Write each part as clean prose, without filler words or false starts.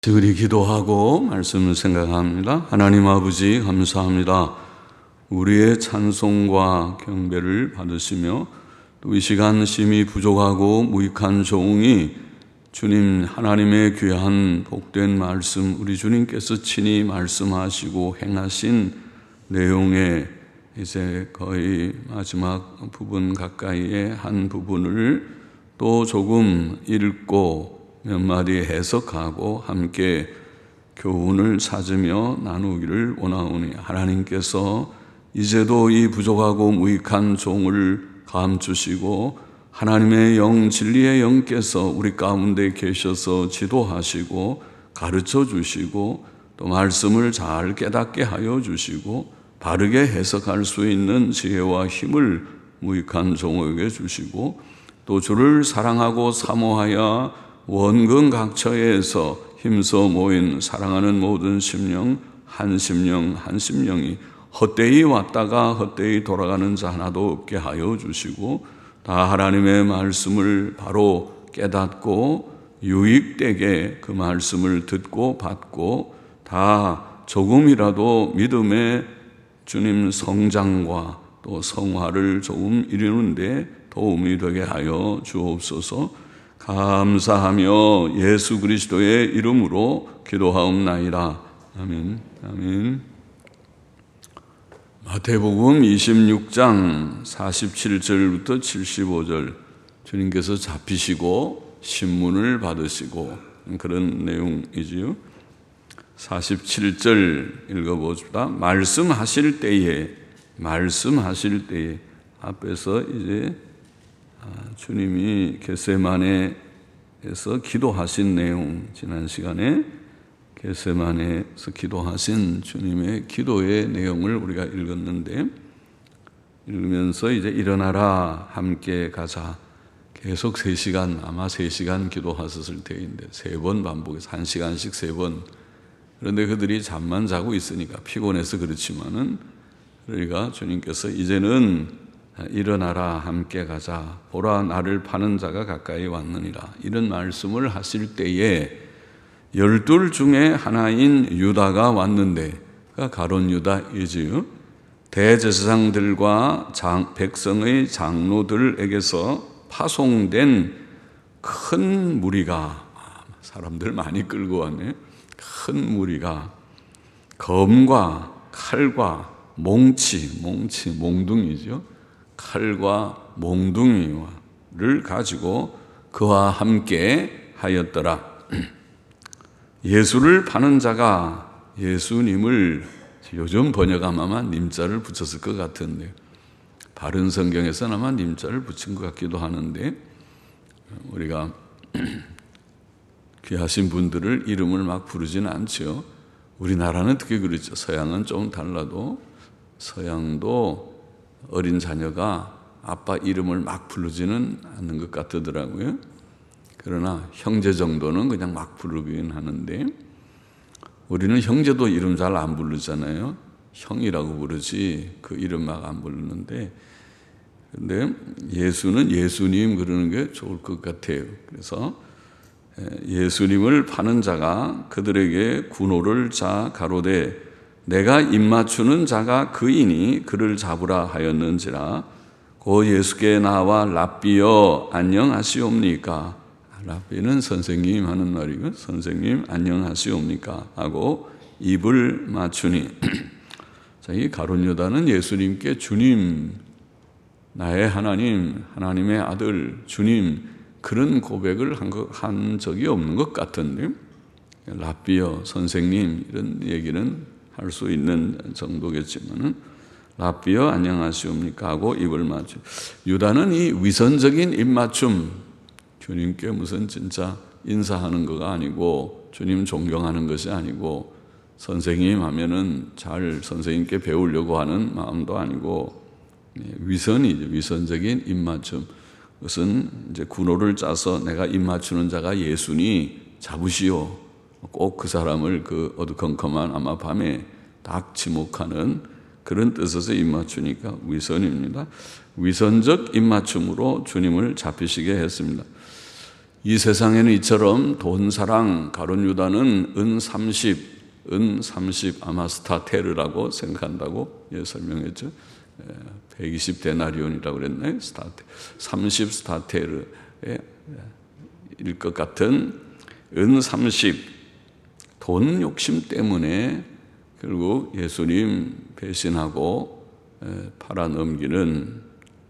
우리 기도하고 말씀을 생각합니다. 하나님 아버지 감사합니다. 우리의 찬송과 경배를 받으시며 또 이 시간 심히 부족하고 무익한 종이 주님 하나님의 귀한 복된 말씀, 우리 주님께서 친히 말씀하시고 행하신 내용의 이제 거의 마지막 부분 가까이의 한 부분을 또 조금 읽고 몇 마디 해석하고 함께 교훈을 찾으며 나누기를 원하오니 하나님께서 이제도 이 부족하고 무익한 종을 감추시고 하나님의 영 진리의 영께서 우리 가운데 계셔서 지도하시고 가르쳐 주시고 또 말씀을 잘 깨닫게 하여 주시고 바르게 해석할 수 있는 지혜와 힘을 무익한 종에게 주시고 또 주를 사랑하고 사모하여 원근각처에서 힘써 모인 사랑하는 모든 심령 한 심령이 헛되이 왔다가 헛되이 돌아가는 자 하나도 없게 하여 주시고 다 하나님의 말씀을 바로 깨닫고 유익되게 그 말씀을 듣고 받고 다 조금이라도 믿음의 주님 성장과 또 성화를 조금 이루는데 도움이 되게 하여 주옵소서. 감사하며 예수 그리스도의 이름으로 기도하옵나이다. 아멘. 아멘. 마태복음 26장 47절부터 75절 주님께서 잡히시고 신문을 받으시고 그런 내용이지요. 47절 읽어봅시다. 말씀하실 때에 앞에서 이제 주님이 겟세마네에서 기도하신 내용, 지난 시간에 겟세마네에서 기도하신 주님의 기도의 내용을 우리가 읽었는데, 읽으면서 이제 일어나라 함께 가자, 계속 3시간, 아마 3시간 기도하셨을 때인데 3번 반복해서 1시간씩 3번. 그런데 그들이 잠만 자고 있으니까 피곤해서 그렇지만은, 그러니까 주님께서 이제는 일어나라 함께 가자, 보라 나를 파는 자가 가까이 왔느니라, 이런 말씀을 하실 때에 12 중에 하나인 유다가 왔는데, 그러니까 가룟 유다이지요. 대제사장들과 백성의 장로들에게서 파송된 큰 무리가, 사람들 많이 끌고 왔네, 큰 무리가 검과 칼과 몽둥이죠. 칼과 몽둥이를 가지고 그와 함께 하였더라. 예수를 파는 자가 예수님을, 요즘 번역하면 아마 님자를 붙였을 것 같은데, 바른 성경에서는 아마 님자를 붙인 것 같기도 하는데, 우리가 귀하신 분들을 이름을 막 부르지는 않죠. 우리나라는 특히 그렇죠. 서양은 좀 달라도, 서양도 어린 자녀가 아빠 이름을 막 부르지는 않는 것 같더라고요. 그러나 형제 정도는 그냥 막 부르긴 하는데, 우리는 형제도 이름 잘 안 부르잖아요. 형이라고 부르지 그 이름 막 안 부르는데, 근데 예수는 예수님 그러는 게 좋을 것 같아요. 그래서 예수님을 파는 자가 그들에게 군호를 자 가로되 내가 입맞추는 자가 그이니 그를 잡으라 하였는지라. 고 예수께 나와 랍비여 안녕하시옵니까. 랍비는 선생님 하는 말이고, 선생님 안녕하시옵니까 하고 입을 맞추니 자, 이 가룟 유다는 예수님께 주님, 나의 하나님, 하나님의 아들, 주님, 그런 고백을 한 적이 없는 것 같은데, 랍비여 선생님 이런 얘기는 할 수 있는 정도겠지만은, 랍비여 안녕하시옵니까 하고 입을 맞추. 유다는 이 위선적인 입맞춤, 주님께 무슨 진짜 인사하는 거가 아니고, 주님 존경하는 것이 아니고, 선생님 하면은 잘 선생님께 배우려고 하는 마음도 아니고, 위선이죠. 위선적인 입맞춤. 그것은 이제 군호를 짜서 내가 입맞추는 자가 예수니 잡으시오. 꼭 그 사람을 그 어두컴컴한 아마 밤에 딱 지목하는 그런 뜻에서 입맞추니까 위선입니다. 위선적 입맞춤으로 주님을 잡히시게 했습니다. 이 세상에는 이처럼 돈사랑 가룟 유다는 은 30 아마스타테르라고 생각한다고 설명했죠. 120데나리온이라고 그랬나요? 30 스타테르일 것 같은 은 30 돈 욕심 때문에 결국 예수님 배신하고 팔아넘기는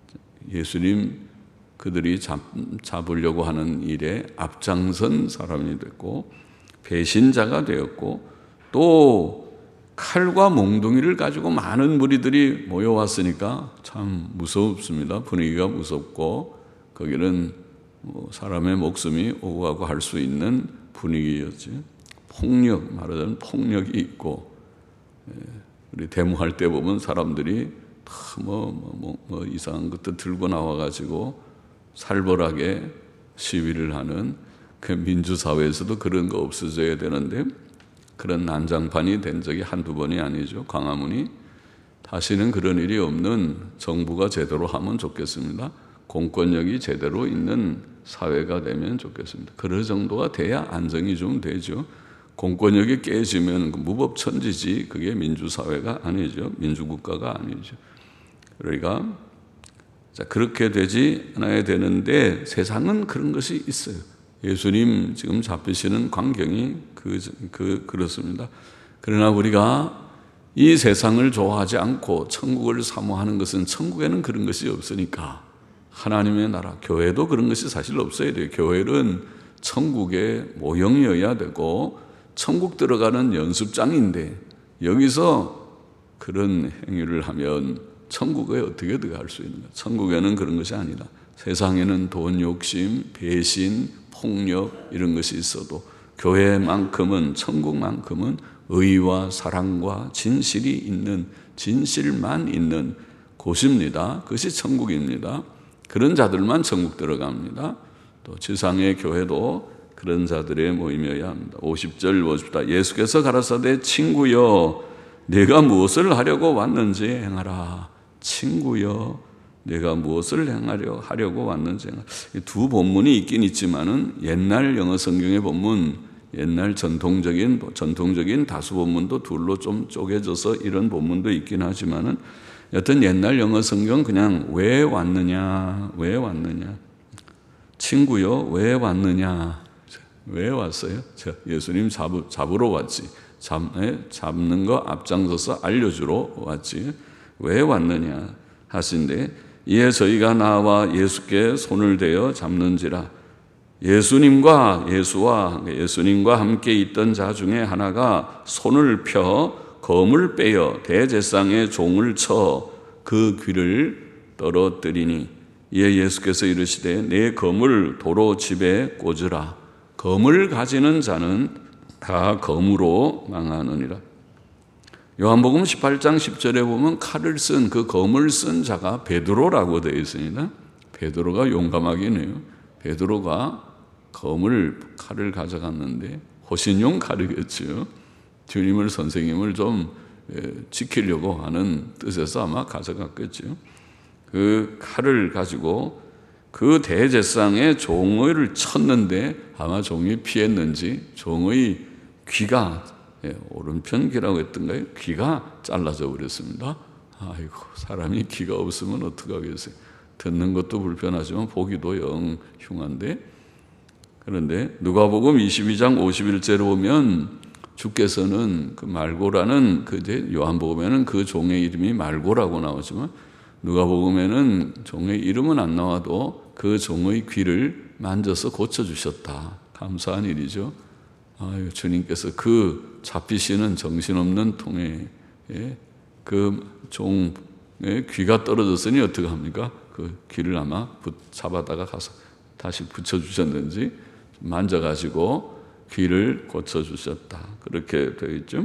예수님 그들이 잡으려고 하는 일에 앞장선 사람이 됐고 배신자가 되었고 또 칼과 몽둥이를 가지고 많은 무리들이 모여왔으니까 참 무섭습니다. 분위기가 무섭고 거기는 사람의 목숨이 오고 가고 할 수 있는 분위기였지. 폭력, 말하자면 폭력이 있고 우리 데모할 때 보면 사람들이 다 이상한 것도 들고 나와가지고 살벌하게 시위를 하는 그 민주사회에서도 그런 거 없어져야 되는데 그런 난장판이 된 적이 한두 번이 아니죠. 광화문이. 다시는 그런 일이 없는 정부가 제대로 하면 좋겠습니다. 공권력이 제대로 있는 사회가 되면 좋겠습니다. 그럴 정도가 돼야 안정이 좀 되죠. 공권력이 깨지면 무법천지지 그게 민주사회가 아니죠. 민주국가가 아니죠. 그러니까 그렇게 되지 않아야 되는데 세상은 그런 것이 있어요. 예수님 지금 잡히시는 광경이 그렇습니다. 그러나 우리가 이 세상을 좋아하지 않고 천국을 사모하는 것은 천국에는 그런 것이 없으니까 하나님의 나라, 교회도 그런 것이 사실 없어야 돼요. 교회는 천국의 모형이어야 되고 천국 들어가는 연습장인데 여기서 그런 행위를 하면 천국에 어떻게 들어갈 수 있는가? 천국에는 그런 것이 아니다. 세상에는 돈 욕심, 배신, 폭력 이런 것이 있어도 교회만큼은 천국만큼은 의와 사랑과 진실이 있는 진실만 있는 곳입니다. 그것이 천국입니다. 그런 자들만 천국 들어갑니다. 또 지상의 교회도 그런 자들의 모임이어야 합니다. 50절 보십시다. 예수께서 가라사대 친구여 내가 무엇을 하려고 왔는지 행하라. 친구여 내가 무엇을 하려고 왔는지 행하라. 두 본문이 있긴 있지만은 옛날 영어 성경의 본문, 옛날 전통적인 다수 본문도 둘로 좀 쪼개져서 이런 본문도 있긴 하지만은 여튼 옛날 영어 성경 그냥 왜 왔느냐 친구여 왜 왔느냐 왜 왔어요? 예수님 잡으러 왔지. 잡는 거 앞장서서 알려주러 왔지. 왜 왔느냐 하신데 이에 저희가 나와 예수께 손을 대어 잡는지라. 예수님과 함께 있던 자 중에 하나가 손을 펴 검을 빼어 대제사장의 종을 쳐 그 귀를 떨어뜨리니 이에 예수께서 이르시되 내 검을 도로 집에 꽂으라. 검을 가지는 자는 다 검으로 망하느니라. 요한복음 18장 10절에 보면 칼을 쓴 그 검을 쓴 자가 베드로라고 되어 있습니다. 베드로가 용감하긴 해요. 베드로가 칼을 가져갔는데 호신용 칼이겠죠. 주님을 선생님을 좀 지키려고 하는 뜻에서 아마 가져갔겠죠. 그 칼을 가지고 그 대제사장의 종을 쳤는데 아마 종이 피했는지 종의 귀가 오른편 귀라고 했던가요? 귀가 잘라져 버렸습니다. 아이고 사람이 귀가 없으면 어떡하겠어요. 듣는 것도 불편하지만 보기도 영 흉한데 그런데 누가복음 22장 51절에 보면 주께서는 그 말고라는 요한복음에는 그 종의 이름이 말고라고 나오지만 누가복음에는 종의 이름은 안 나와도 그 종의 귀를 만져서 고쳐주셨다. 감사한 일이죠. 아유, 주님께서 그 잡히시는 정신없는 통에 그 종의 귀가 떨어졌으니 어떻게 합니까? 그 귀를 아마 잡아다가 가서 다시 붙여주셨는지 만져가지고 귀를 고쳐주셨다. 그렇게 되어 있죠.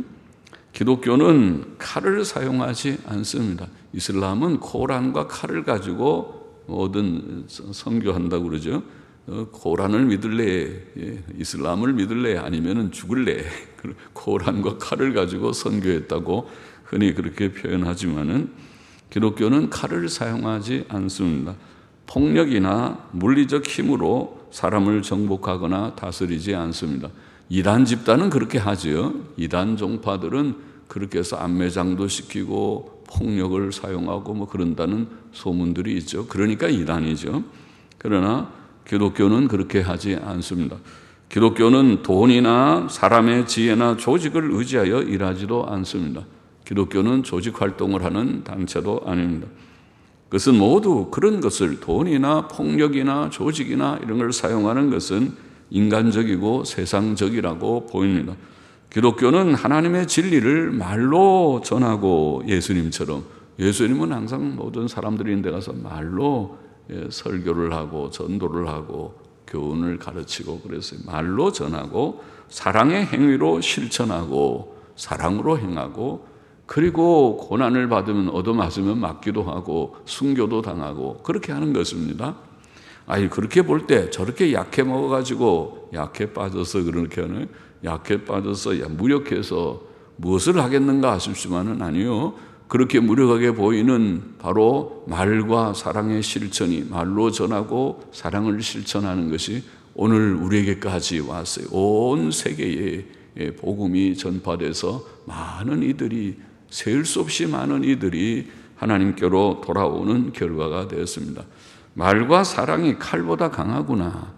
기독교는 칼을 사용하지 않습니다. 이슬람은 코란과 칼을 가지고 모든 선교한다고 그러죠. 코란을 믿을래, 이슬람을 믿을래, 아니면 죽을래. 코란과 칼을 가지고 선교했다고 흔히 그렇게 표현하지만은 기독교는 칼을 사용하지 않습니다. 폭력이나 물리적 힘으로 사람을 정복하거나 다스리지 않습니다. 이단 집단은 그렇게 하죠. 이단 종파들은 그렇게 해서 안매장도 시키고 폭력을 사용하고 뭐 그런다는 소문들이 있죠. 그러니까 이단이죠. 그러나 기독교는 그렇게 하지 않습니다. 기독교는 돈이나 사람의 지혜나 조직을 의지하여 일하지도 않습니다. 기독교는 조직 활동을 하는 단체도 아닙니다. 그것은 모두 그런 것을 돈이나 폭력이나 조직이나 이런 걸 사용하는 것은 인간적이고 세상적이라고 보입니다. 기독교는 하나님의 진리를 말로 전하고 예수님은 항상 모든 사람들이 있는 데 가서 말로 설교를 하고 전도를 하고 교훈을 가르치고 그래서 말로 전하고 사랑의 행위로 실천하고 사랑으로 행하고 그리고 고난을 받으면 얻어맞으면 맞기도 하고 순교도 당하고 그렇게 하는 것입니다. 그렇게 볼 때 저렇게 약해 먹어가지고 약해 빠져서 그렇게 하는 약해 빠져서 무력해서 무엇을 하겠는가 싶지만은 아니요. 그렇게 무력하게 보이는 바로 말과 사랑의 실천이 말로 전하고 사랑을 실천하는 것이 오늘 우리에게까지 왔어요. 온 세계에 복음이 전파돼서 많은 이들이 셀 수 없이 많은 이들이 하나님께로 돌아오는 결과가 되었습니다. 말과 사랑이 칼보다 강하구나.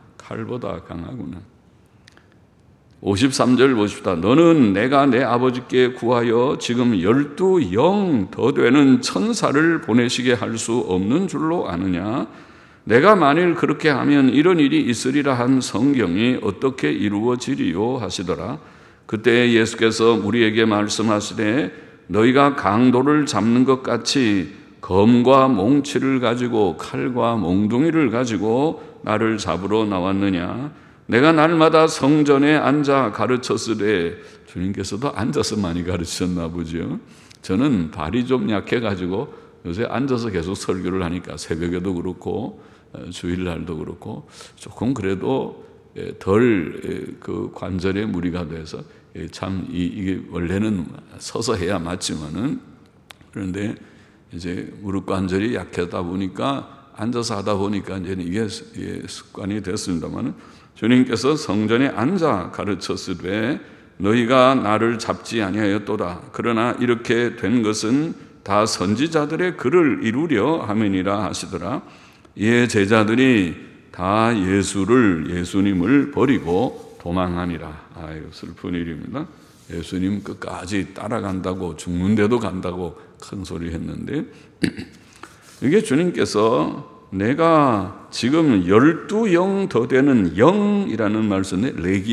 53절 보십시다. 너는 내가 내 아버지께 구하여 지금 12영 더 되는 천사를 보내시게 할 수 없는 줄로 아느냐? 내가 만일 그렇게 하면 이런 일이 있으리라 한 성경이 어떻게 이루어지리요 하시더라. 그때 예수께서 우리에게 말씀하시되 너희가 강도를 잡는 것 같이 검과 몽치를 가지고 칼과 몽둥이를 가지고 나를 잡으러 나왔느냐? 내가 날마다 성전에 앉아 가르쳤으되 주님께서도 앉아서 많이 가르치셨나 보죠. 저는 발이 좀 약해가지고 요새 앉아서 계속 설교를 하니까 새벽에도 그렇고 주일날도 그렇고 조금 그래도 덜 그 관절에 무리가 돼서 참 이게 원래는 서서 해야 맞지만은 그런데 이제 무릎 관절이 약하다 보니까 앉아서 하다 보니까 이제 이게 습관이 됐습니다만은 주님께서 성전에 앉아 가르쳤으되 너희가 나를 잡지 아니하였도다. 그러나 이렇게 된 것은 다 선지자들의 글을 이루려 함이니라 하시더라. 이에 제자들이 다 예수님을 버리고 도망하니라. 슬픈 일입니다. 예수님 끝까지 따라간다고 죽는데도 간다고 큰 소리 했는데 이게 주님께서 내가 지금 12영 더 되는 영이라는 말 썼네.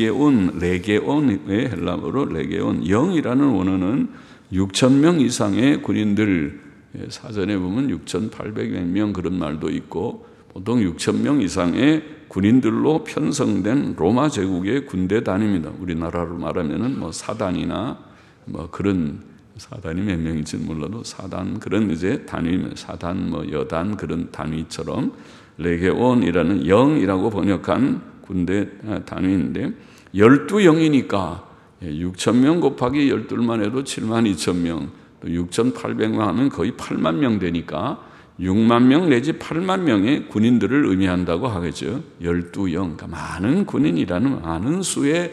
레게온의 헬라어로 레게온. 영이라는 원어는 6,000명 이상의 군인들, 사전에 보면 6,800명 그런 말도 있고 보통 6,000명 이상의 군인들로 편성된 로마 제국의 군대 단위입니다. 우리나라로 말하면은 뭐 사단이나 뭐 그런 사단이 몇 명인지는 몰라도 사단 그런 이제 단위, 사단 뭐 여단 그런 단위처럼 레게온이라는 영이라고 번역한 군대 단위인데 12영이니까 6,000명 곱하기 12만 해도 72,000명 또 6,800만 하면 거의 8만 명 되니까 6만 명 내지 8만 명의 군인들을 의미한다고 하겠죠. 12영, 그러니까 많은 군인이라는 많은 수의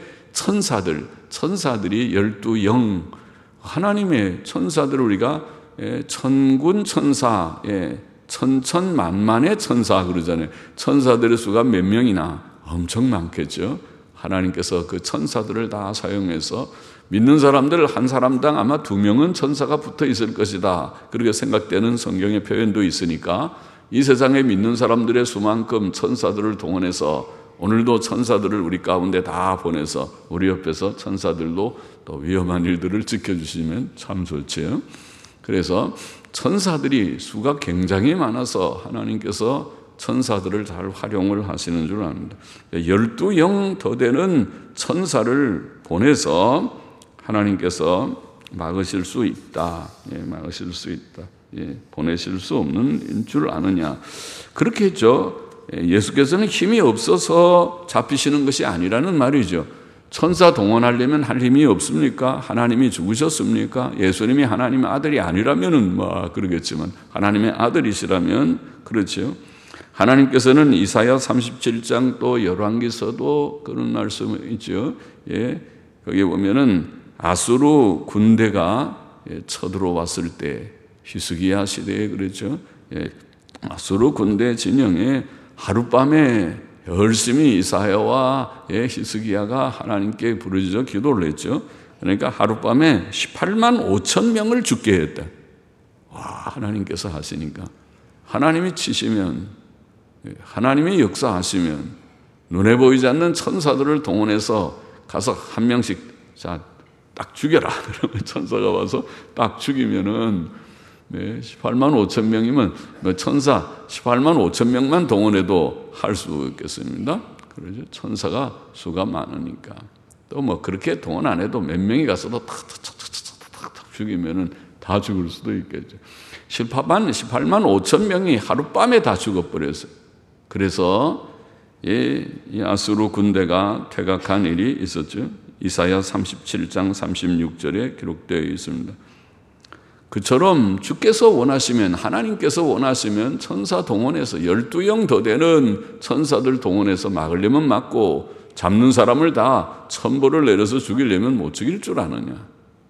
천사들이 12영, 하나님의 천사들을 우리가 천군 천사, 천천만만의 천사 그러잖아요. 천사들의 수가 몇 명이나 엄청 많겠죠. 하나님께서 그 천사들을 다 사용해서 믿는 사람들 한 사람당 아마 2명은 천사가 붙어 있을 것이다. 그렇게 생각되는 성경의 표현도 있으니까 이 세상에 믿는 사람들의 수만큼 천사들을 동원해서 오늘도 천사들을 우리 가운데 다 보내서 우리 옆에서 천사들도 또 위험한 일들을 지켜주시면 참 좋죠. 그래서 천사들이 수가 굉장히 많아서 하나님께서 천사들을 잘 활용을 하시는 줄 압니다. 12영 더 되는 천사를 보내서 하나님께서 막으실 수 있다. 막으실 수 있다. 보내실 수 없는 줄 아느냐. 그렇게 했죠. 예수께서는 힘이 없어서 잡히시는 것이 아니라는 말이죠. 천사 동원하려면 할 힘이 없습니까? 하나님이 죽으셨습니까? 예수님이 하나님의 아들이 아니라면은 뭐 그러겠지만 하나님의 아들이시라면 그렇죠. 하나님께서는 이사야 37장 또 열왕기서도 그런 말씀이 있죠. 거기에 보면은 아수르 군대가 쳐들어왔을 때 히스기야 시대에 그랬죠. 아수르 군대 진영에 하룻밤에 열심히 이사야와 히스기야가 하나님께 부르짖어 기도를 했죠. 그러니까 하룻밤에 18만 5천 명을 죽게 했다. 와, 하나님께서 하시니까. 하나님이 치시면, 하나님이 역사하시면 눈에 보이지 않는 천사들을 동원해서 가서 한 명씩 자, 딱 죽여라. 그러면 천사가 와서 딱 죽이면은 18만 5천 명이면 천사 18만 5천 명만 동원해도 할 수 있겠습니다. 그러죠. 천사가 수가 많으니까. 또 뭐 그렇게 동원 안 해도 몇 명이 가서도 탁탁탁탁탁 죽이면은 다 죽을 수도 있겠죠. 18만 5천 명이 하룻밤에 다 죽어버렸어요. 그래서 이 아수르 군대가 퇴각한 일이 있었죠. 이사야 37장 36절에 기록되어 있습니다. 그처럼 주께서 원하시면, 하나님께서 원하시면 천사 동원해서 12영 더 되는 천사들 동원해서 막으려면 막고 잡는 사람을 다 천벌을 내려서 죽이려면 못 죽일 줄 아느냐.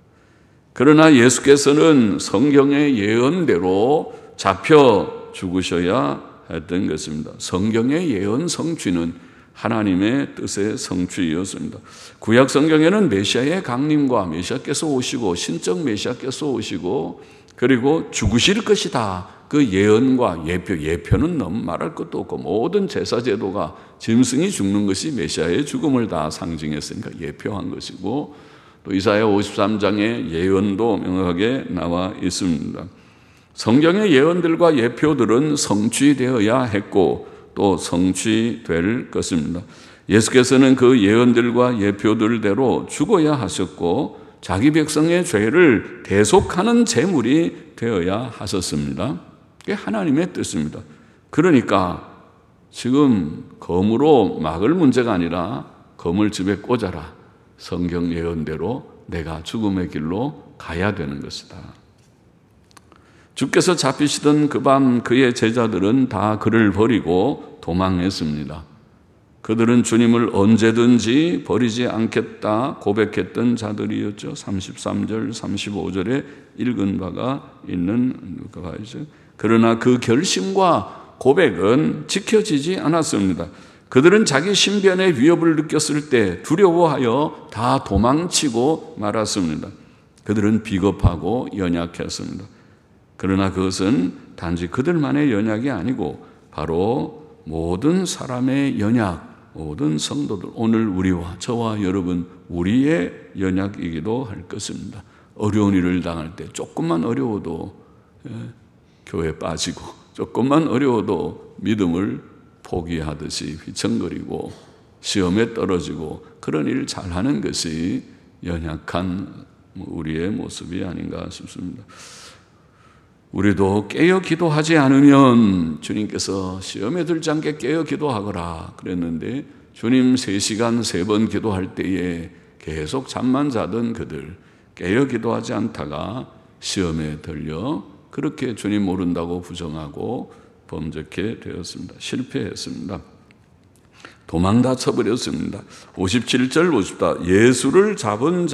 그러나 예수께서는 성경의 예언대로 잡혀 죽으셔야 했던 것입니다. 성경의 예언 성취는 하나님의 뜻의 성취였습니다. 구약 성경에는 메시아의 강림과 메시아께서 오시고 신적 메시아께서 오시고 그리고 죽으실 것이다. 그 예언과 예표는 너무 말할 것도 없고 모든 제사 제도가 짐승이 죽는 것이 메시아의 죽음을 다 상징했으니까 예표한 것이고 또 이사야 53장의 예언도 명확하게 나와 있습니다. 성경의 예언들과 예표들은 성취되어야 했고 또 성취될 것입니다. 예수께서는 그 예언들과 예표들대로 죽어야 하셨고 자기 백성의 죄를 대속하는 제물이 되어야 하셨습니다. 그게 하나님의 뜻입니다. 그러니까 지금 검으로 막을 문제가 아니라 검을 집에 꽂아라. 성경 예언대로 내가 죽음의 길로 가야 되는 것이다. 주께서 잡히시던 그 밤 그의 제자들은 다 그를 버리고 도망했습니다. 그들은 주님을 언제든지 버리지 않겠다 고백했던 자들이었죠. 33절, 35절에 읽은 바가 있는 거죠. 그러나 그 결심과 고백은 지켜지지 않았습니다. 그들은 자기 신변의 위협을 느꼈을 때 두려워하여 다 도망치고 말았습니다. 그들은 비겁하고 연약했습니다. 그러나 그것은 단지 그들만의 연약이 아니고 바로 모든 사람의 연약, 모든 성도들, 오늘 우리와 저와 여러분 우리의 연약이기도 할 것입니다. 어려운 일을 당할 때 조금만 어려워도 교회 빠지고 조금만 어려워도 믿음을 포기하듯이 휘청거리고 시험에 떨어지고 그런 일을 잘하는 것이 연약한 우리의 모습이 아닌가 싶습니다. 우리도 깨어 기도하지 않으면 주님께서 시험에 들지 않게 깨어 기도하거라 그랬는데 주님 3시간 3번 기도할 때에 계속 잠만 자던 그들 깨어 기도하지 않다가 시험에 들려 그렇게 주님 모른다고 부정하고 범죄케 되었습니다. 실패했습니다. 도망 다 쳐버렸습니다. 57절 보십시다. 예수님을 잡은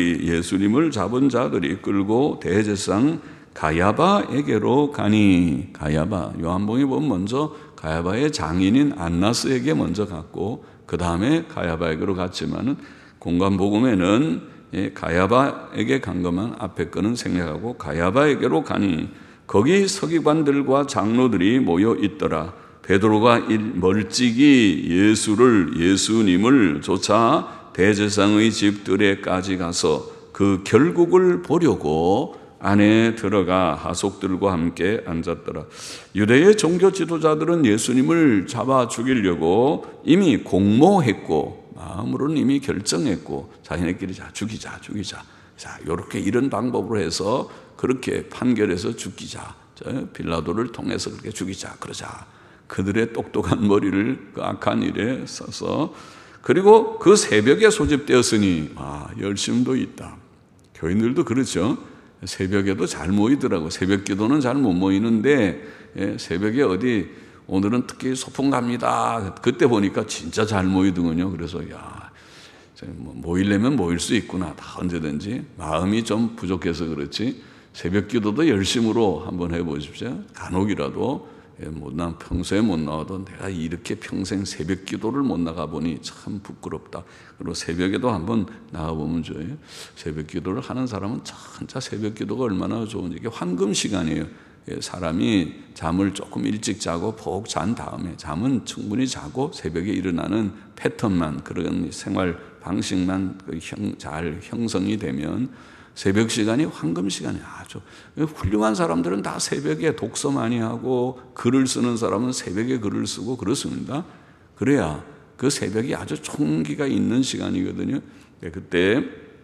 자들이 끌고 대제사장 가야바에게로 가니 가야바 요한복음에 보면 먼저 가야바의 장인인 안나스에게 먼저 갔고 그 다음에 가야바에게로 갔지만은 공관복음에는 가야바에게 간 것만 앞에 거는 생략하고 가야바에게로 가니 거기 서기관들과 장로들이 모여 있더라. 베드로가 멀찍이 예수님을 쫓아 대제사장의 집들에까지 가서 그 결국을 보려고 안에 들어가 하속들과 함께 앉았더라. 유대의 종교 지도자들은 예수님을 잡아 죽이려고 이미 공모했고 마음으로는 이미 결정했고 자기네끼리 죽이자. 자, 이렇게 이런 방법으로 해서 그렇게 판결해서 죽이자. 빌라도를 통해서 그렇게 죽이자. 그러자. 그들의 똑똑한 머리를 그 악한 일에 써서 그리고 그 새벽에 소집되었으니 열심도 있다. 교인들도 그렇죠. 새벽에도 잘 모이더라고. 새벽 기도는 잘 못 모이는데 새벽에 어디 오늘은 특히 소풍 갑니다. 그때 보니까 진짜 잘 모이더군요. 그래서 모이려면 모일 수 있구나. 다 언제든지. 마음이 좀 부족해서 그렇지. 새벽 기도도 열심으로 한번 해보십시오. 간혹이라도 평소에 못 나와도 내가 이렇게 평생 새벽 기도를 못 나가보니 참 부끄럽다. 그리고 새벽에도 한번 나가보면 좋아요. 새벽 기도를 하는 사람은 진짜 새벽 기도가 얼마나 좋은지. 이게 황금 시간이에요. 사람이 잠을 조금 일찍 자고 푹 잔 다음에 잠은 충분히 자고 새벽에 일어나는 패턴만, 그런 생활 방식만 잘 형성이 되면 새벽 시간이 황금 시간이 아주 훌륭한 사람들은 다 새벽에 독서 많이 하고 글을 쓰는 사람은 새벽에 글을 쓰고 그렇습니다. 그래야 그 새벽이 아주 총기가 있는 시간이거든요. 그때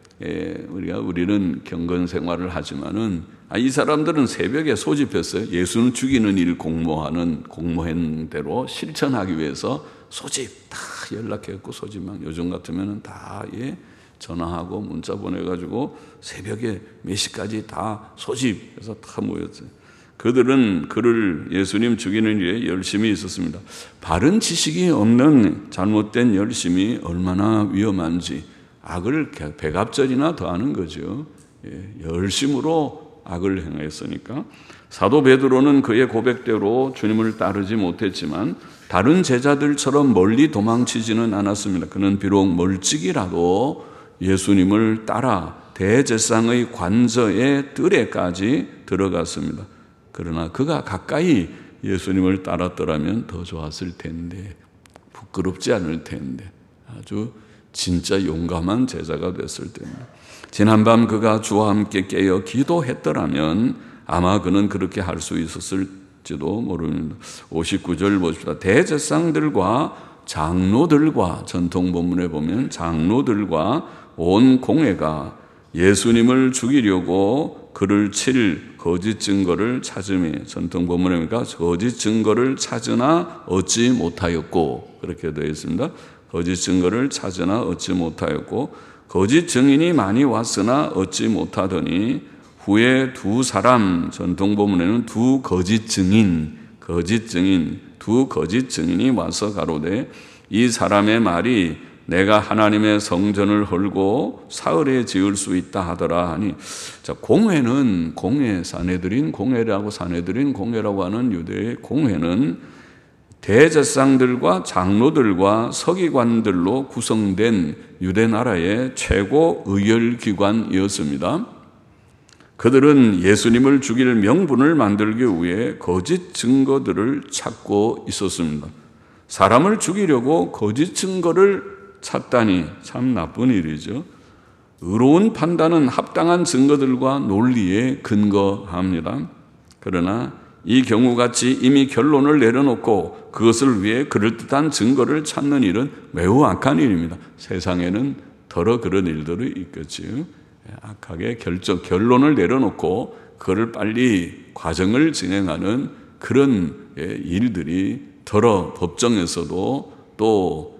우리는 경건 생활을 하지만은 이 사람들은 새벽에 소집했어요. 예수는 죽이는 일 공모하는 공모한 대로 실천하기 위해서 소집 다 연락했고, 소집만 요즘 같으면은 다 전화하고 문자 보내가지고 새벽에 몇 시까지 다 소집해서 다 모였어요. 그들은 그를 예수님 죽이는 일에 열심히 있었습니다. 바른 지식이 없는 잘못된 열심이 얼마나 위험한지 악을 백압절이나 더하는 거죠. 열심으로 악을 행했으니까. 사도 베드로는 그의 고백대로 주님을 따르지 못했지만 다른 제자들처럼 멀리 도망치지는 않았습니다. 그는 비록 멀찍이라도 예수님을 따라 대제사장의 관저의 뜰에까지 들어갔습니다. 그러나 그가 가까이 예수님을 따랐더라면 더 좋았을 텐데, 부끄럽지 않을 텐데, 아주 진짜 용감한 제자가 됐을 텐데, 지난밤 그가 주와 함께 깨어 기도했더라면 아마 그는 그렇게 할 수 있었을지도 모릅니다. 59절 보십시다. 대제사장들과 장로들과, 전통 본문에 보면 장로들과 온 공회가 예수님을 죽이려고 그를 칠 거짓 증거를 찾으며, 전통 본문에 보니까 거짓 증거를 찾으나 얻지 못하였고, 그렇게 되어 있습니다. 거짓 증거를 찾으나 얻지 못하였고, 거짓 증인이 많이 왔으나 얻지 못하더니 후에 두 사람, 전통 본문에는 두 거짓 증인이 와서 가로되 이 사람의 말이 내가 하나님의 성전을 헐고 사흘에 지을 수 있다 하더라 하니, 자, 공회는 산헤드린 공회라고 하는 유대의 공회는 대제사장들과 장로들과 서기관들로 구성된 유대 나라의 최고 의결기관이었습니다. 그들은 예수님을 죽일 명분을 만들기 위해 거짓 증거들을 찾고 있었습니다. 사람을 죽이려고 거짓 증거를 찾다니 참 나쁜 일이죠. 의로운 판단은 합당한 증거들과 논리에 근거합니다. 그러나 이 경우같이 이미 결론을 내려놓고 그것을 위해 그럴듯한 증거를 찾는 일은 매우 악한 일입니다. 세상에는 더러 그런 일들이 있겠지요. 악하게 결론을 내려놓고 그거를 빨리 과정을 진행하는 그런 일들이 더러 법정에서도 또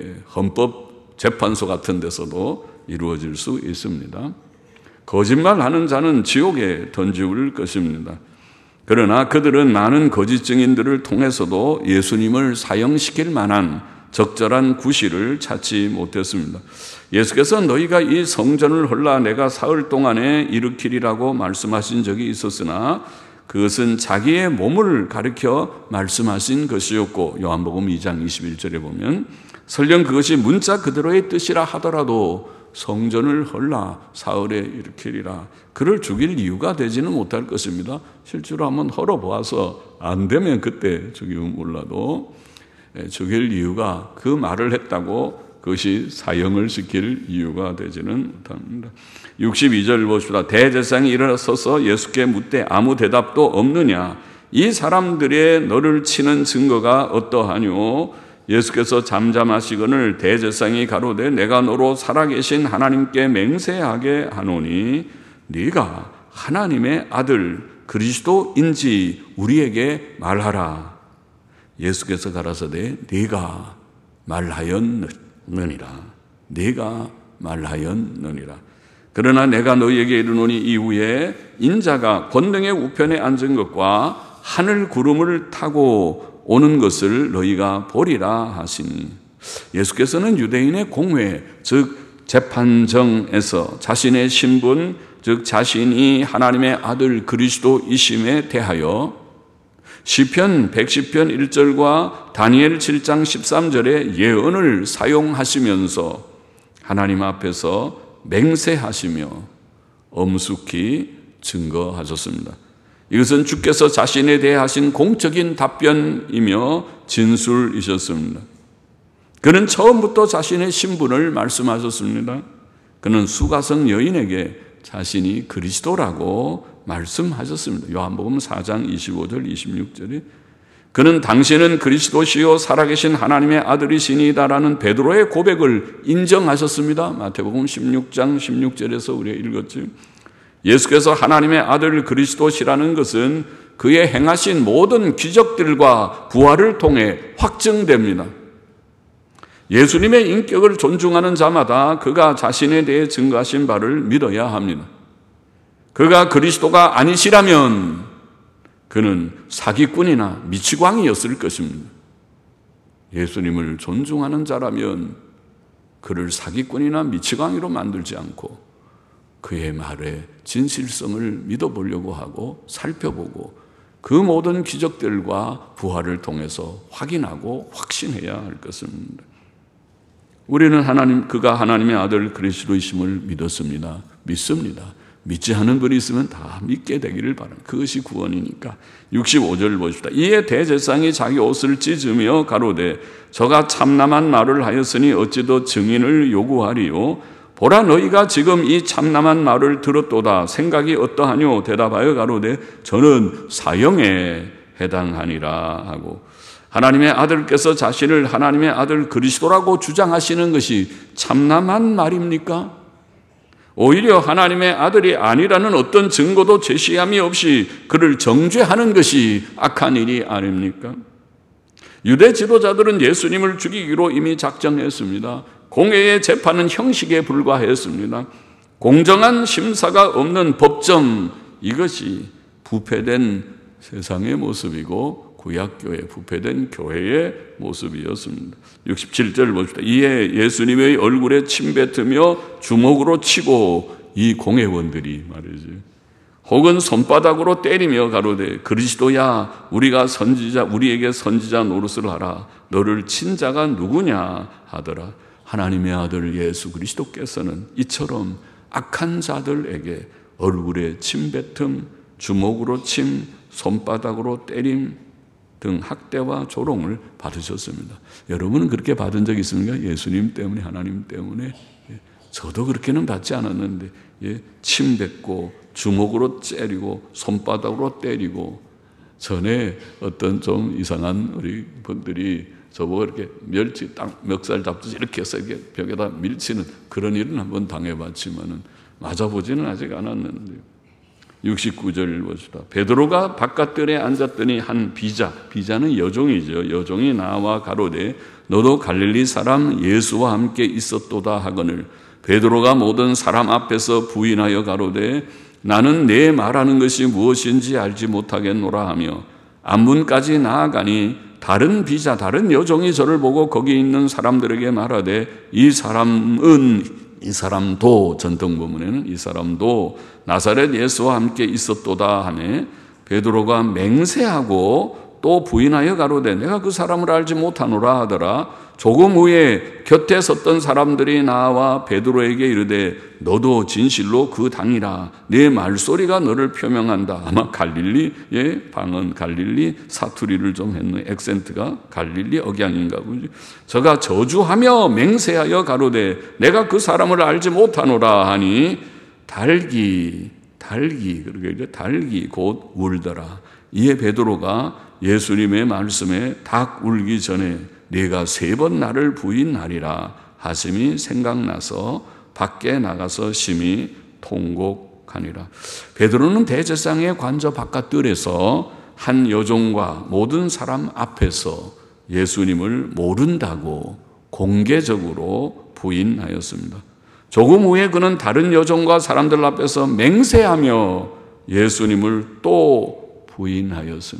헌법재판소 같은 데서도 이루어질 수 있습니다. 거짓말하는 자는 지옥에 던지울 것입니다. 그러나 그들은 많은 거짓 증인들을 통해서도 예수님을 사형시킬 만한 적절한 구실을 찾지 못했습니다. 예수께서 너희가 이 성전을 헐라 내가 사흘 동안에 일으키리라고 말씀하신 적이 있었으나 그것은 자기의 몸을 가리켜 말씀하신 것이었고, 요한복음 2장 21절에 보면 설령 그것이 문자 그대로의 뜻이라 하더라도 성전을 헐라 사흘에 일으키리라, 그를 죽일 이유가 되지는 못할 것입니다. 실제로 한번 헐어보아서 안 되면 그때 죽이면 몰라도 죽일 이유가, 그 말을 했다고 그것이 사형을 시킬 이유가 되지는 못합니다. 62절 보십시다. 대제사장이 일어서서 예수께 묻되 아무 대답도 없느냐? 이 사람들의 너를 치는 증거가 어떠하뇨? 예수께서 잠잠하시거늘 대제사장이 가로되 내가 너로 살아계신 하나님께 맹세하게 하노니 네가 하나님의 아들 그리스도인지 우리에게 말하라. 예수께서 가라사대 네가 말하였느니라. 네가 말하였느니라. 그러나 내가 너희에게 이르노니 이후에 인자가 권능의 우편에 앉은 것과 하늘 구름을 타고 오는 것을 너희가 보리라 하시니. 예수께서는 유대인의 공회, 즉 재판정에서 자신의 신분, 즉 자신이 하나님의 아들 그리스도이심에 대하여 시편 110편 1절과 다니엘 7장 13절의 예언을 사용하시면서 하나님 앞에서 맹세하시며 엄숙히 증거하셨습니다. 이것은 주께서 자신에 대해 하신 공적인 답변이며 진술이셨습니다. 그는 처음부터 자신의 신분을 말씀하셨습니다. 그는 수가성 여인에게 자신이 그리스도라고 말씀하셨습니다. 요한복음 4장 25절 26절에 그는 당신은 그리스도시요 살아계신 하나님의 아들이시니다라는 베드로의 고백을 인정하셨습니다. 마태복음 16장 16절에서 우리가 읽었죠. 예수께서 하나님의 아들 그리스도시라는 것은 그의 행하신 모든 기적들과 부활을 통해 확증됩니다. 예수님의 인격을 존중하는 자마다 그가 자신에 대해 증거하신 바를 믿어야 합니다. 그가 그리스도가 아니시라면 그는 사기꾼이나 미치광이였을 것입니다. 예수님을 존중하는 자라면 그를 사기꾼이나 미치광이로 만들지 않고 그의 말의 진실성을 믿어보려고 하고 살펴보고 그 모든 기적들과 부활을 통해서 확인하고 확신해야 할 것입니다. 우리는 그가 하나님의 아들 그리스도이심을 믿었습니다. 믿습니다. 믿지 않은 분이 있으면 다 믿게 되기를 바랍니다. 그것이 구원이니까. 65절을 보십시다. 이에 대제사장이 자기 옷을 찢으며 가로되 저가 참남한 말을 하였으니 어찌 더 증인을 요구하리요. 보라 너희가 지금 이 참남한 말을 들었도다. 생각이 어떠하뇨. 대답하여 가로되 저는 사형에 해당하니라 하고, 하나님의 아들께서 자신을 하나님의 아들 그리스도라고 주장하시는 것이 참남한 말입니까? 오히려 하나님의 아들이 아니라는 어떤 증거도 제시함이 없이 그를 정죄하는 것이 악한 일이 아닙니까? 유대 지도자들은 예수님을 죽이기로 이미 작정했습니다. 공회의 재판은 형식에 불과했습니다. 공정한 심사가 없는 법정, 이것이 부패된 세상의 모습이고 구약교회, 부패된 교회의 모습이었습니다. 67절 봅시다. 이에 예수님의 얼굴에 침 뱉으며 주먹으로 치고, 이 공회원들이 말이죠, 혹은 손바닥으로 때리며 가로되 그리스도야 우리에게 선지자 노릇을 하라. 너를 친 자가 누구냐 하더라. 하나님의 아들 예수 그리스도께서는 이처럼 악한 자들에게 얼굴에 침 뱉음, 주먹으로 침, 손바닥으로 때림 등 학대와 조롱을 받으셨습니다. 여러분은 그렇게 받은 적 있습니까? 예수님 때문에, 하나님 때문에. 저도 그렇게는 받지 않았는데, 침 뱉고 주먹으로 째리고 손바닥으로 때리고, 전에 어떤 좀 이상한 우리 분들이 저보고 이렇게 멸치 딱 멱살 잡듯이 이렇게 해서 이렇게 벽에다 밀치는 그런 일은 한번 당해봤지만은 맞아보지는 아직 않았는데요. 69절 보시다. 베드로가 바깥들에 앉았더니 한 비자는 여종이죠. 여종이 나와 가로되 너도 갈릴리 사람 예수와 함께 있었도다 하거늘 베드로가 모든 사람 앞에서 부인하여 가로되 나는 내 말하는 것이 무엇인지 알지 못하겠노라 하며 안문까지 나아가니 다른 다른 여종이 저를 보고 거기 있는 사람들에게 말하되 이 사람도 전통부문에는 이 사람도 나사렛 예수와 함께 있었도다 하며 베드로가 맹세하고 또 부인하여 가로되 내가 그 사람을 알지 못하노라 하더라. 조금 후에 곁에 섰던 사람들이 나와 베드로에게 이르되 너도 진실로 그 당이라. 네 말소리가 너를 표명한다. 아마 갈릴리의 방언, 갈릴리 사투리를 좀 했는 액센트가 갈릴리 억양인가 보지. 저가 저주하며 맹세하여 가로되 내가 그 사람을 알지 못하노라 하니 달기 곧 울더라. 이에 베드로가 예수님의 말씀에 닭 울기 전에 네가 3번 나를 부인하리라 하심이 생각나서 밖에 나가서 심히 통곡하니라. 베드로는 대제사장의 관저 바깥들에서 한 여종과 모든 사람 앞에서 예수님을 모른다고 공개적으로 부인하였습니다. 조금 후에 그는 다른 여종과 사람들 앞에서 맹세하며 예수님을 또 부인하였습니다.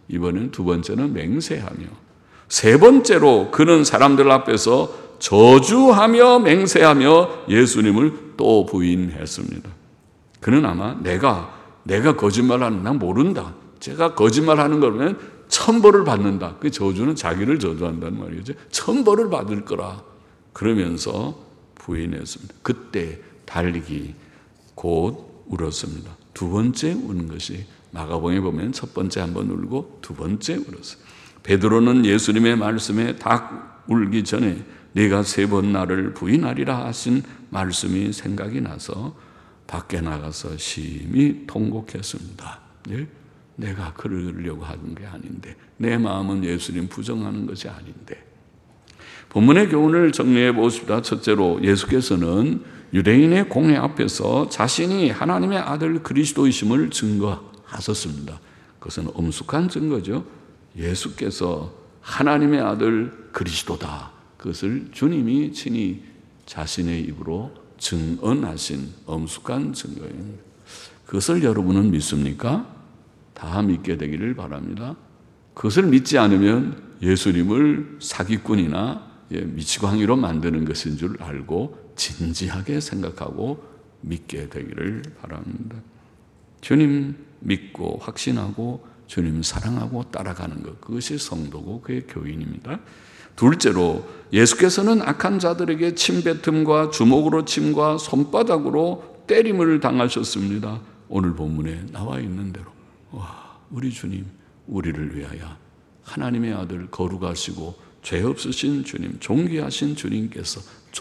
이번엔 두 번째는 맹세하며, 세 번째로 그는 사람들 앞에서 저주하며 맹세하며 예수님을 또 부인했습니다. 그는 아마 내가 거짓말하는 난 모른다. 제가 거짓말하는 거면 천벌을 받는다. 그 저주는 자기를 저주한다는 말이죠. 천벌을 받을 거라. 그러면서 부인했습니다. 그때 달리기 곧 울었습니다. 두 번째 우는 것이 마가복음에 보면 첫 번째 한번 울고 두 번째 울었어요. 베드로는 예수님의 말씀에 닭 울기 전에 네가 세 번 나를 부인하리라 하신 말씀이 생각이 나서 밖에 나가서 심히 통곡했습니다. 내가 그러려고 하는 게 아닌데, 내 마음은 예수님 부정하는 것이 아닌데. 본문의 교훈을 정리해 보십시다. 첫째로 예수께서는 유대인의 공회 앞에서 자신이 하나님의 아들 그리스도이심을 증거하셨습니다. 그것은 엄숙한 증거죠. 예수께서 하나님의 아들 그리스도다. 그것을 주님이 친히 자신의 입으로 증언하신 엄숙한 증거입니다. 그것을 여러분은 믿습니까? 다 믿게 되기를 바랍니다. 그것을 믿지 않으면 예수님을 사기꾼이나 미치광이로 만드는 것인 줄 알고 진지하게 생각하고 믿게 되기를 바랍니다. 주님 믿고 확신하고 주님 사랑하고 따라가는 것, 그것이 성도고 그의 교인입니다. 둘째로 예수께서는 악한 자들에게 침뱉음과 주먹으로 침과 손바닥으로 때림을 당하셨습니다. 오늘 본문에 나와 있는 대로 우리 주님, 우리를 위하여 하나님의 아들 거룩하시고 죄 없으신 주님, 존귀하신 주님께서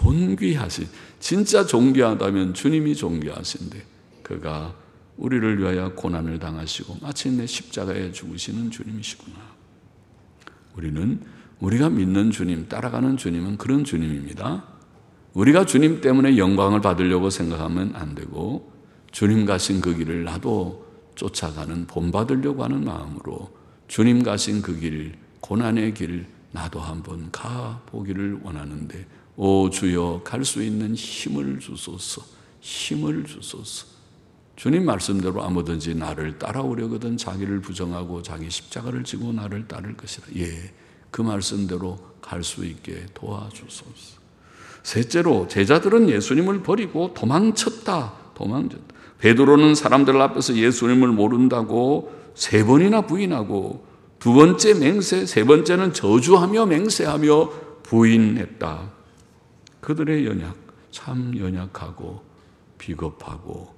진짜 존귀하다면 주님이 존귀하신데 그가 우리를 위하여 고난을 당하시고 마침내 십자가에 죽으시는 주님이시구나. 우리가 믿는 주님, 따라가는 주님은 그런 주님입니다. 우리가 주님 때문에 영광을 받으려고 생각하면 안 되고 주님 가신 그 길을 나도 쫓아가는, 본받으려고 하는 마음으로 주님 가신 그 길, 고난의 길 나도 한번 가보기를 원하는데, 오 주여 갈 수 있는 힘을 주소서. 힘을 주소서. 주님 말씀대로 아무든지 나를 따라오려거든 자기를 부정하고 자기 십자가를 지고 나를 따를 것이다. 그 말씀대로 갈 수 있게 도와주소서. 셋째로 제자들은 예수님을 버리고 도망쳤다. 베드로는 사람들 앞에서 예수님을 모른다고 세 번이나 부인하고 두 번째 맹세, 세 번째는 저주하며 맹세하며 부인했다. 그들의 참 연약하고 비겁하고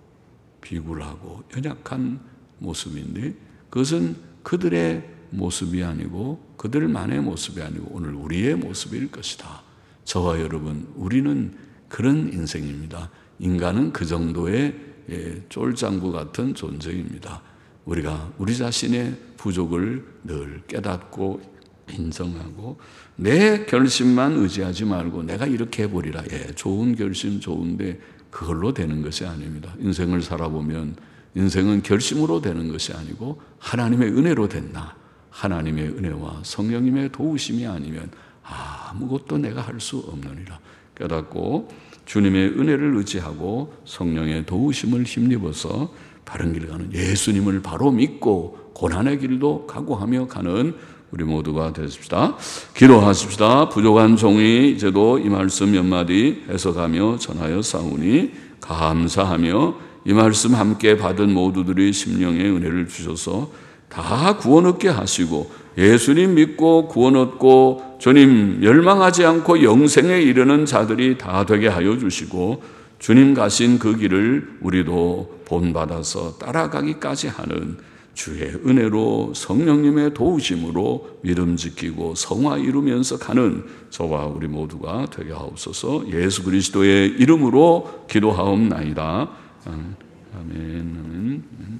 비굴하고 연약한 모습인데, 그것은 그들의 모습이 아니고 그들만의 모습이 아니고 오늘 우리의 모습일 것이다. 저와 여러분, 우리는 그런 인생입니다. 인간은 그 정도의 쫄장구 같은 존재입니다. 우리가 우리 자신의 부족을 늘 깨닫고 인정하고 내 결심만 의지하지 말고 내가 이렇게 해보리라. 좋은 결심 좋은데 그걸로 되는 것이 아닙니다. 인생을 살아보면 인생은 결심으로 되는 것이 아니고 하나님의 은혜로 된다. 하나님의 은혜와 성령님의 도우심이 아니면 아무것도 내가 할 수 없느니라 깨닫고 주님의 은혜를 의지하고 성령의 도우심을 힘입어서 바른 길 가는, 예수님을 바로 믿고 고난의 길도 각오하며 가는 우리 모두가 되십시다. 기도하십시다. 부족한 종이 이제도 이 말씀 몇 마디 해석하며 전하여 싸우니 감사하며 이 말씀 함께 받은 모두들이 심령의 은혜를 주셔서 다 구원 얻게 하시고 예수님 믿고 구원 얻고 주님 멸망하지 않고 영생에 이르는 자들이 다 되게 하여 주시고 주님 가신 그 길을 우리도 본받아서 따라가기까지 하는 주의 은혜로 성령님의 도우심으로 믿음 지키고 성화 이루면서 가는 저와 우리 모두가 되게 하옵소서. 예수 그리스도의 이름으로 기도하옵나이다. 아멘.